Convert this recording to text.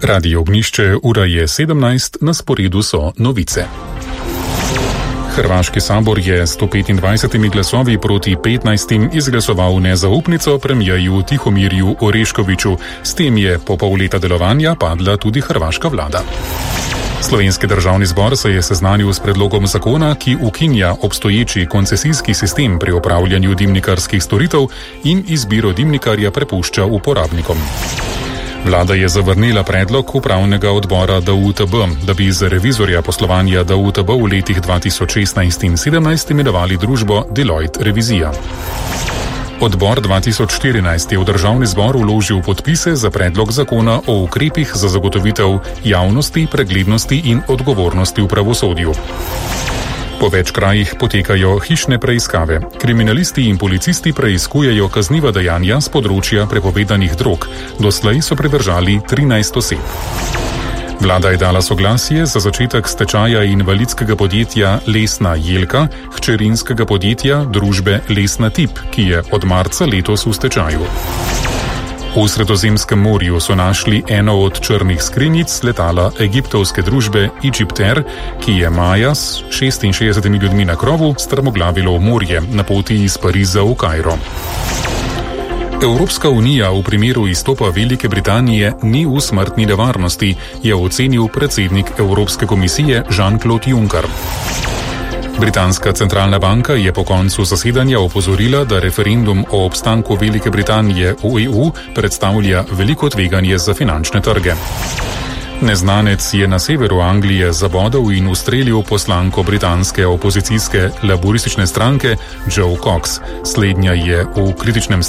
Radio Ognjišče, ura je 17, na sporedu so novice. Hrvaški sabor je 125 glasovi proti 15 izglasoval nezaupnico premijeju Tihomirju Oreškoviću. S tem je po pol leta delovanja padla tudi hrvaška vlada. Slovenski državni zbor se je seznanil s predlogom zakona, ki ukinja obstoječi koncesijski sistem pri opravljanju dimnikarskih storitev in izbiro dimnikarja prepušča uporabnikom. Vlada je zavrnila predlog upravnega odbora DUTB, da bi za revizorja poslovanja DUTB v letih 2016 in 2017 imenovali družbo Deloitte Revizija. Odbor 2014 je v državni zbor vložil podpise za predlog zakona o ukrepih za zagotovitev javnosti, preglednosti in odgovornosti v pravosodju. Po več krajih potekajo hišne preiskave. Kriminalisti in policisti preiskujejo kazniva dejanja z področja prepovedanih drog. Doslej so pridržali 13 oseb. Vlada je dala soglasje za začetek stečaja invalidskega podjetja Lesna Jelka, hčerinskega podjetja družbe Lesna Tip, ki je od marca letos v stečaju. V Sredozemskem morju so našli eno od črnih skrinjic letala egiptovske družbe Egyptair, ki je maja s 66 ljudmi na krovu strmoglavilo v morje na poti iz Pariza v Kairo. Evropska unija v primeru izstopa Velike Britanije ni v smrtni nevarnosti, je ocenil predsednik Evropske komisije Jean-Claude Juncker. Britanska centralna banka je po koncu zasedanja opozorila, da referendum o obstanku Velike Britanije v EU predstavlja veliko tveganje za finančne trge. Neznanec je na severu Anglije zabodel in ustrelil poslanko britanske opozicijske laburistične stranke Jo Cox. Slednja je v kritičnem stanju